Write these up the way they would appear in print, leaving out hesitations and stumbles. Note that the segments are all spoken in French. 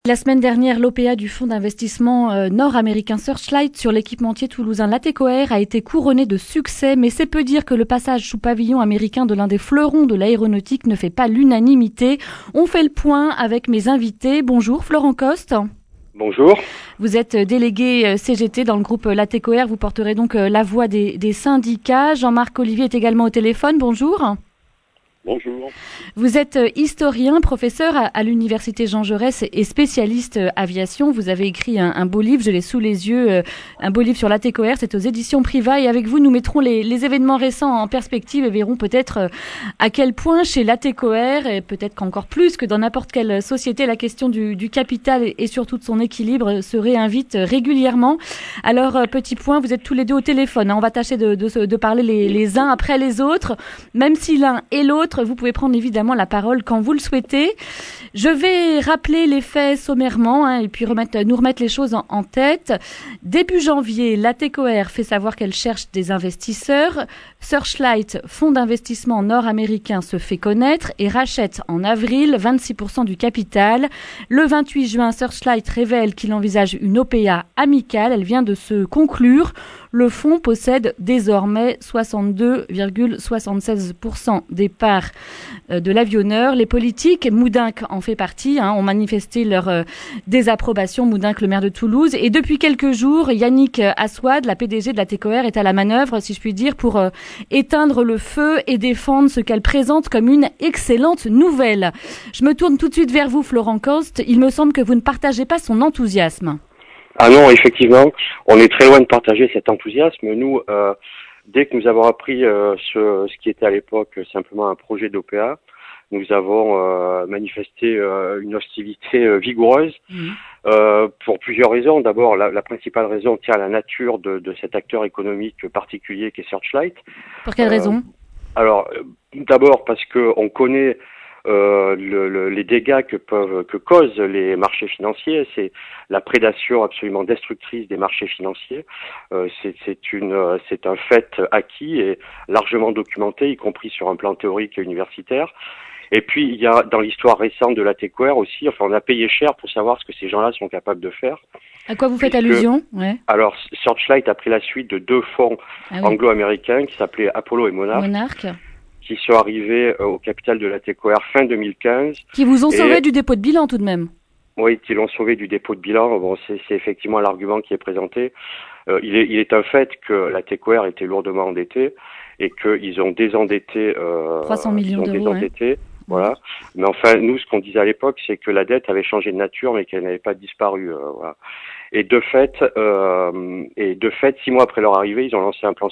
La semaine dernière, l'OPA du fonds d'investissement nord-américain Searchlight sur l'équipementier toulousain Latécoère a été couronné de succès, mais c'est peu dire que le passage sous pavillon américain de l'un des fleurons de l'aéronautique ne fait pas l'unanimité. On fait le point avec mes invités. Bonjour Florent Coste. Bonjour. Vous êtes délégué CGT dans le groupe Latécoère. Vous porterez donc la voix des syndicats. Jean-Marc Olivier est également au téléphone. Bonjour. Bonjour. Vous êtes historien, professeur à l'université Jean Jaurès et spécialiste aviation. Vous avez écrit un beau livre, je l'ai sous les yeux, un beau livre sur Latécoère, c'est aux éditions Priva. Et avec vous, nous mettrons les événements récents en perspective et verrons peut-être à quel point chez Latécoère, et peut-être qu'encore plus que dans n'importe quelle société, la question du capital et surtout de son équilibre se réinvite régulièrement. Alors, petit point, vous êtes tous les deux au téléphone. On va tâcher de parler les uns après les autres, même si l'un et l'autre, vous pouvez prendre évidemment la parole quand vous le souhaitez. Je vais rappeler les faits sommairement et puis nous remettre les choses en tête. Début janvier, Latécoère fait savoir qu'elle cherche des investisseurs. Searchlight, fonds d'investissement nord-américain, se fait connaître et rachète en avril 26% du capital. Le 28 juin, Searchlight révèle qu'il envisage une OPA amicale. Elle vient de se conclure. Le fonds possède désormais 62,76% des parts de l'avionneur. Les politiques, Moudenc en fait partie, ont manifesté leur désapprobation, Moudenc, le maire de Toulouse. Et depuis quelques jours, Yannick Assouad, la PDG de Latécoère, est à la manœuvre, si je puis dire, pour éteindre le feu et défendre ce qu'elle présente comme une excellente nouvelle. Je me tourne tout de suite vers vous, Florent Coste. Il me semble que vous ne partagez pas son enthousiasme. Ah non, effectivement, on est très loin de partager cet enthousiasme. Nous, dès que nous avons appris ce qui était à l'époque simplement un projet d'OPA, nous avons manifesté une hostilité vigoureuse pour plusieurs raisons. D'abord, la principale raison tient à la nature de cet acteur économique particulier qui est Searchlight. Pour quelle raison ? Alors, d'abord parce que on connaît les dégâts que causent les marchés financiers, c'est la prédation absolument destructrice des marchés financiers. C'est un fait acquis et largement documenté, y compris sur un plan théorique et universitaire. Et puis il y a dans l'histoire récente de Latécoère aussi, on a payé cher pour savoir ce que ces gens-là sont capables de faire. À quoi vous faites allusion ? Ouais. Alors Searchlight a pris la suite de deux fonds anglo-américains qui s'appelaient Apollo et Monarch. Qui sont arrivés au capital de Latécoère fin 2015. Qui vous ont sauvé du dépôt de bilan tout de même. Oui, qui l'ont sauvé du dépôt de bilan. Bon, c'est effectivement l'argument qui est présenté. Il est un fait que Latécoère était lourdement endetté et qu'ils ont désendetté. 300 millions d'euros. Voilà. Mais enfin, nous, ce qu'on disait à l'époque, c'est que la dette avait changé de nature, mais qu'elle n'avait pas disparu. Voilà. Et de fait, 6 mois après leur arrivée, ils ont lancé un plan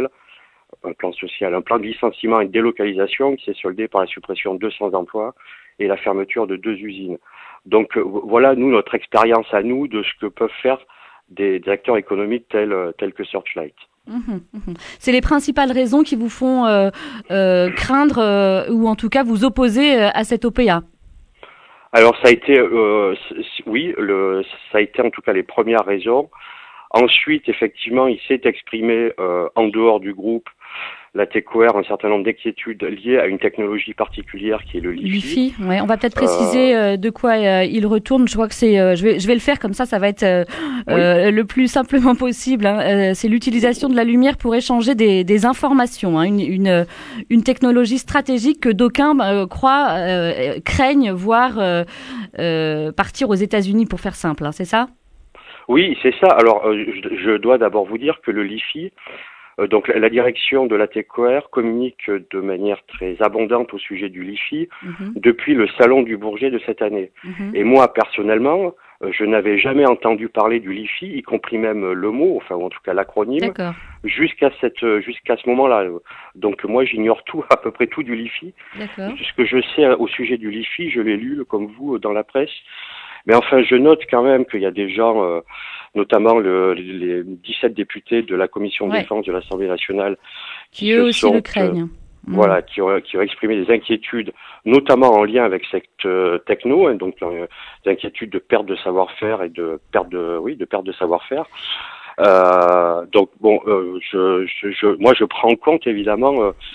de licenciement et de délocalisation qui s'est soldé par la suppression de 200 emplois et la fermeture de 2 usines. Donc voilà, nous, notre expérience à nous de ce que peuvent faire des acteurs économiques tels que Searchlight. C'est les principales raisons qui vous font craindre ou en tout cas vous opposer à cette OPA. Alors ça a été, ça a été en tout cas les premières raisons. Ensuite, effectivement, il s'est exprimé en dehors du groupe Latécoère un certain nombre d'inquiétudes liées à une technologie particulière qui est le LiFi. Ouais, on va peut-être préciser de quoi il retourne. Je crois que c'est, je vais le faire comme ça va être le plus simplement possible. C'est l'utilisation de la lumière pour échanger des informations. Une technologie stratégique que d'aucuns craignent voir partir aux États-Unis pour faire simple. C'est ça ? Oui, c'est ça. Alors, je dois d'abord vous dire que le LiFi, donc la direction de Latécoère communique de manière très abondante au sujet du LiFi depuis le salon du Bourget de cette année. Et moi, personnellement, je n'avais jamais entendu parler du LiFi, y compris même le mot, ou en tout cas l'acronyme, jusqu'à ce moment-là. Donc moi, j'ignore à peu près tout du LiFi. Ce que je sais au sujet du LiFi, je l'ai lu, comme vous, dans la presse. Mais enfin, je note quand même qu'il y a des gens, notamment les 17 députés de la commission de défense de l'Assemblée nationale, qui eux aussi le craignent. Voilà, qui ont exprimé des inquiétudes, notamment en lien avec cette techno, donc des inquiétudes de perte de savoir-faire et de perte de savoir-faire. Donc bon, moi je prends en compte évidemment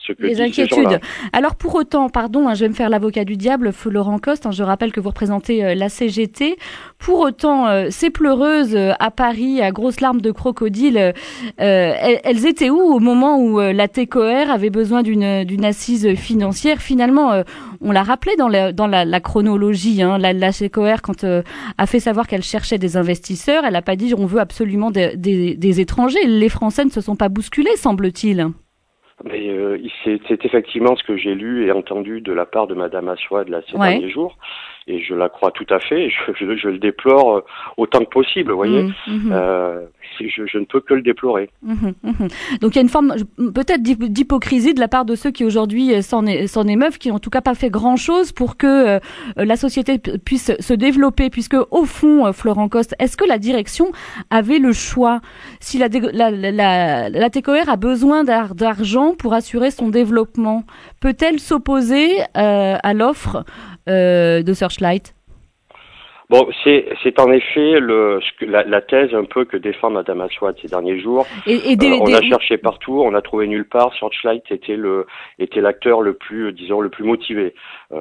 les inquiétudes. Alors pour autant, pardon, je vais me faire l'avocat du diable, Florent Coste, je rappelle que vous représentez la CGT. Pour autant, ces pleureuses à Paris, à grosses larmes de crocodile, elles étaient où au moment où la TECOER avait besoin d'une assise financière? Finalement, on l'a rappelé dans la chronologie, la TECOER, quand a fait savoir qu'elle cherchait des investisseurs, elle n'a pas dit on veut absolument des étrangers. Les Français ne se sont pas bousculés, semble-t-il. Mais c'est effectivement ce que j'ai lu et entendu de la part de Madame Aswad ces derniers jours, et je la crois tout à fait. Je le déplore autant que possible, vous voyez. Je ne peux que le déplorer. Donc il y a une forme peut-être d'hypocrisie de la part de ceux qui aujourd'hui s'en émeuvent, qui n'ont en tout cas pas fait grand-chose pour que la société puisse se développer, puisque au fond, Florent Coste, est-ce que la direction avait le choix? Si la TECOER a besoin d'argent pour assurer son développement, peut-elle s'opposer à l'offre de Searchlight? Bon, c'est en effet la thèse un peu que défend Madame Aswad ces derniers jours. On a cherché partout, on a trouvé nulle part. Searchlight était l'acteur le plus motivé.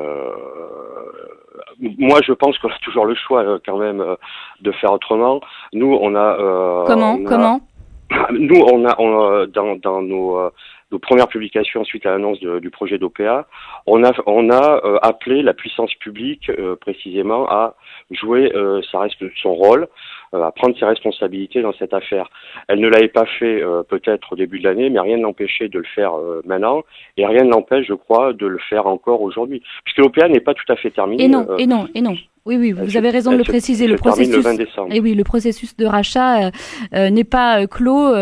Moi, je pense qu'on a toujours le choix quand même de faire autrement. Nous, on a comment nous, on a dans nos premières publications suite à l'annonce du projet d'OPA, on a appelé la puissance publique précisément à jouer son rôle, à prendre ses responsabilités dans cette affaire. Elle ne l'avait pas fait peut-être au début de l'année, mais rien ne l'empêchait de le faire maintenant, et rien ne l'empêche, je crois, de le faire encore aujourd'hui, puisque l'OPA n'est pas tout à fait terminé. Et non. Oui, vous avez raison de le préciser. Le processus, le 20 décembre. Et oui, le processus de rachat n'est pas clos.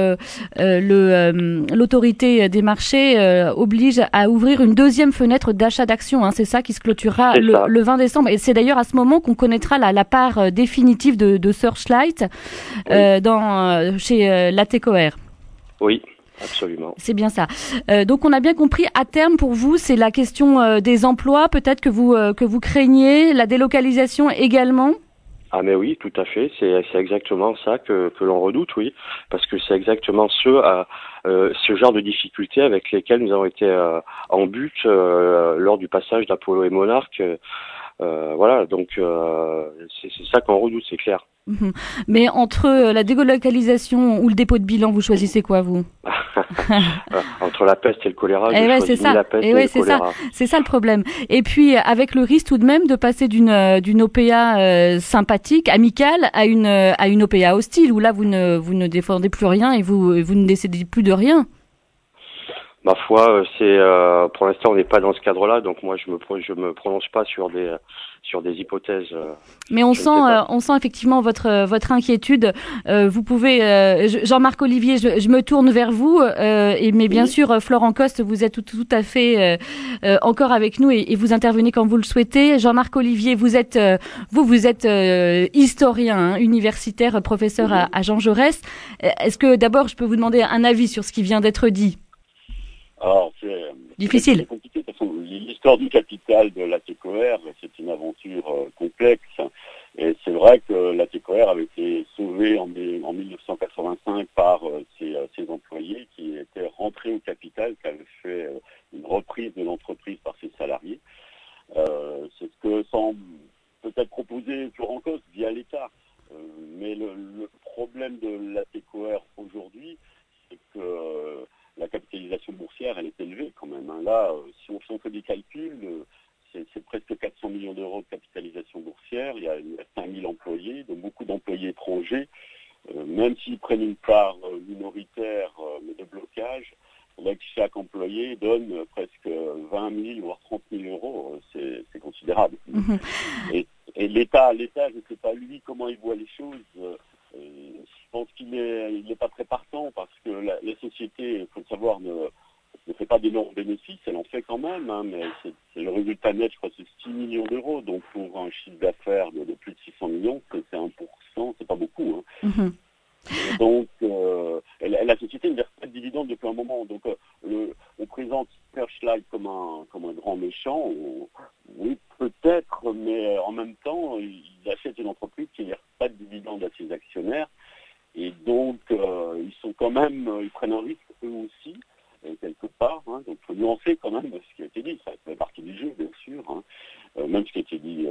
L'autorité des marchés oblige à ouvrir une deuxième fenêtre d'achat d'actions. C'est ça qui se clôturera le 20 décembre. Et c'est d'ailleurs à ce moment qu'on connaîtra la part définitive de Searchlight chez la TECOER. Oui. Absolument. C'est bien ça. Donc on a bien compris, à terme pour vous, c'est la question des emplois, peut-être que vous craignez, la délocalisation également? Ah mais oui, tout à fait, c'est exactement ça que l'on redoute, oui, parce que c'est exactement ce genre de difficultés avec lesquelles nous avons été en but lors du passage d'Apollo et Monarque. Voilà, donc c'est ça qu'on redoute, c'est clair. Mais entre la délocalisation ou le dépôt de bilan, vous choisissez quoi, vous? Entre la peste et le choléra, c'est ça. La peste et le choléra. C'est ça le problème. Et puis avec le risque tout de même de passer d'une OPA sympathique, amicale, à une OPA hostile, où là vous ne défendez plus rien et vous ne décidez plus de rien. Ma foi, pour l'instant on n'est pas dans ce cadre-là, donc moi je me prononce pas sur des hypothèses. Mais on sent effectivement votre inquiétude. Vous pouvez, Jean-Marc Olivier, je me tourne vers vous. Mais bien sûr, Florent Coste, vous êtes tout à fait encore avec nous et vous intervenez quand vous le souhaitez. Jean-Marc Olivier, vous êtes historien, universitaire, professeur à Jean Jaurès. Est-ce que d'abord je peux vous demander un avis sur ce qui vient d'être dit? Alors, c'est difficile. C'est compliqué parce que l'histoire du capital de la TECOER, c'est une aventure complexe. Et c'est vrai que la TECOER avait été sauvée en 1985 par ses employés qui étaient rentrés au capital, qui avaient fait une reprise de l'entreprise par ses salariés. C'est ce que semble peut-être proposer Florent Coste via l'État. Mais le problème de la TECOER aujourd'hui, c'est que la capitalisation boursière, elle est élevée quand même. Là, si on fait des calculs, c'est presque 400 millions d'euros de capitalisation boursière. Il y a 5000 employés, donc beaucoup d'employés étrangers. Même s'ils prennent une part minoritaire de blocage, il faudrait que chaque employé donne presque 20 000 voire 30 000 euros. C'est considérable. Et l'État, je ne sais pas lui comment il voit les choses. Je pense qu'il n'est pas très partant parce que la société, il faut le savoir, ne fait pas d'énormes bénéfices, elle en fait quand même, mais c'est le résultat net, je crois, c'est 6 millions d'euros. Donc pour un chiffre d'affaires de plus de 600 millions, c'est 1%, c'est pas beaucoup. Donc la société ne verse pas de dividendes depuis un moment. Donc on présente Searchlight comme un grand méchant. Oui, peut-être, mais en même temps, ils achètent une entreprise qui ne verse pas de dividendes à ses actionnaires. Et donc, ils prennent un risque eux aussi, quelque part. Donc, faut nuancer quand même ce qui a été dit. Ça fait partie du jeu, bien sûr. Hein. Même ce qui a été dit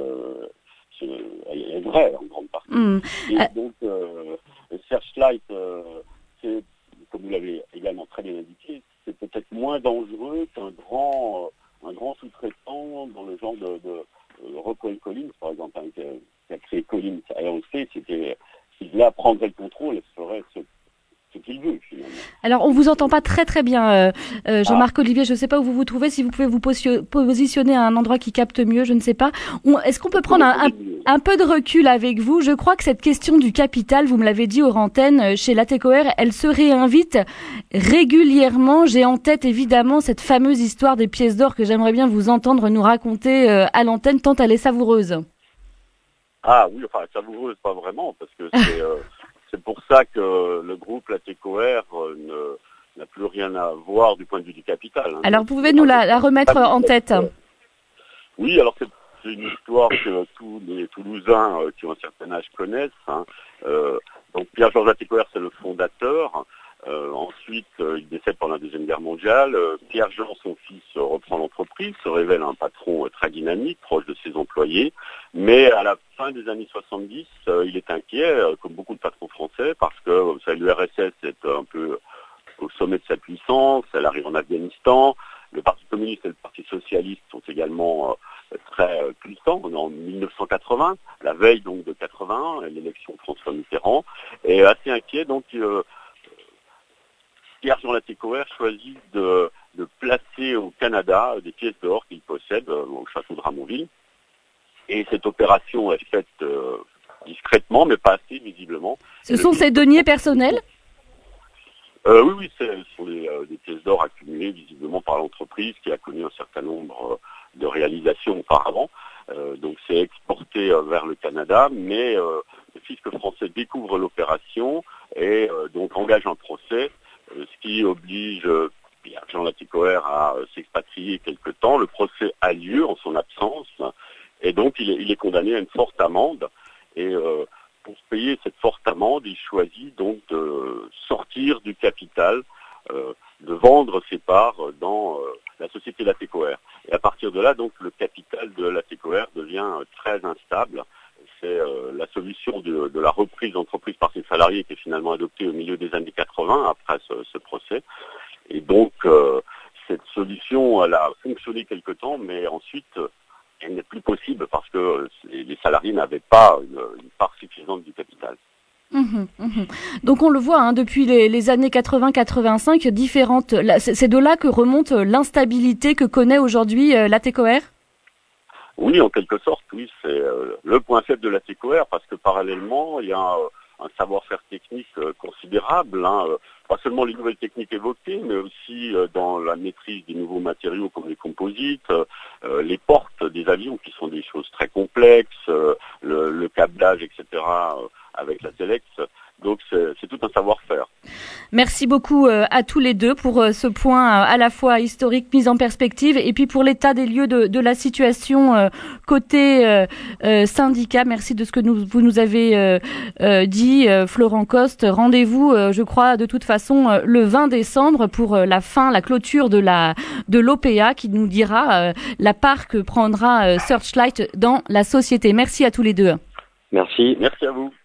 est vrai en grande partie. Et donc, Searchlight, c'est, comme vous l'avez également très bien indiqué, c'est peut-être moins dangereux qu'un grand sous-traitant dans le genre de Rockwell Collins, par exemple, hein, qui a créé Collins Aerospace. C'était, s'il là prendrait le contrôle et ferait ce qu'il veut, finalement. Alors, on vous entend pas très très bien, Jean-Marc Olivier. Je ne sais pas où vous vous trouvez. Si vous pouvez vous positionner à un endroit qui capte mieux, je ne sais pas. Est-ce qu'on peut prendre un peu de recul avec vous? Je crois que cette question du capital, vous me l'avez dit aux antennes, chez l'ATCOR, elle se réinvite régulièrement. J'ai en tête évidemment cette fameuse histoire des pièces d'or que j'aimerais bien vous entendre nous raconter à l'antenne, tant elle est savoureuse. Ah oui, enfin savoureuse, pas vraiment, parce que c'est pour ça que le groupe l'ATCOR n'a plus rien à voir du point de vue du capital. Hein. Alors, pouvez nous la remettre en tête? Oui, alors c'est une histoire que tous les Toulousains qui ont un certain âge connaissent. Hein. Donc Pierre-Georges l'ATCOR, c'est le fondateur. Ensuite, il décède pendant la Deuxième Guerre mondiale. Pierre-Jean, son fils, reprend l'entreprise, se révèle un patron très dynamique, proche de ses employés. Mais à la fin des années 70, il est inquiet, comme beaucoup de patrons français, parce que l'URSS est un peu au sommet de sa puissance. Elle arrive en Afghanistan. Le Parti communiste et le Parti socialiste sont également très puissants. On est en 1980, la veille donc de 81, l'élection de François Mitterrand. Et assez inquiet, donc Pierre-Jean l'ATCOR choisit de placer au Canada des pièces d'or qu'il possède au château de Ramonville. Et cette opération est faite discrètement, mais pas assez visiblement. Ce sont ses deniers personnels? Oui, ce sont des pièces d'or accumulées visiblement par l'entreprise qui a connu un certain nombre de réalisations auparavant. Donc c'est exporté vers le Canada, mais le fisc français découvre l'opération et donc engage un procès, ce qui oblige Pierre-Jean l'ATCOR à s'expatrier quelque temps. Le procès a lieu en son absence et donc il est condamné à une forte amende. Et pour payer cette forte amende, il choisit donc de sortir du capital, de vendre ses parts dans la société l'ATCOR. Et à partir de là, donc le capital de l'ATCOR devient très instable. C'est la solution de la reprise d'entreprise par ses salariés qui est finalement adoptée au milieu des années 80 après ce procès. Et donc cette solution, elle a fonctionné quelque temps, mais ensuite elle n'est plus possible parce que les salariés n'avaient pas une part suffisante du capital. Donc on le voit hein, depuis les années 80-85, différentes. C'est de là que remonte l'instabilité que connaît aujourd'hui l'ATCOR? Oui, en quelque sorte, oui, c'est le point faible de l'ATCOR parce que parallèlement, il y a un savoir-faire technique considérable, hein, pas seulement les nouvelles techniques évoquées, mais aussi dans la maîtrise des nouveaux matériaux comme les composites, les portes des avions qui sont des choses très complexes, le câblage, etc. Avec la Telex. Donc c'est tout un savoir-faire. Merci beaucoup à tous les deux pour ce point à la fois historique, mise en perspective, et puis pour l'état des lieux de la situation côté syndicat. Merci de ce que vous nous avez dit, Florent Coste. Rendez-vous, je crois, de toute façon, le 20 décembre pour la clôture de l'OPA qui nous dira la part que prendra Searchlight dans la société. Merci à tous les deux. Merci. Merci à vous.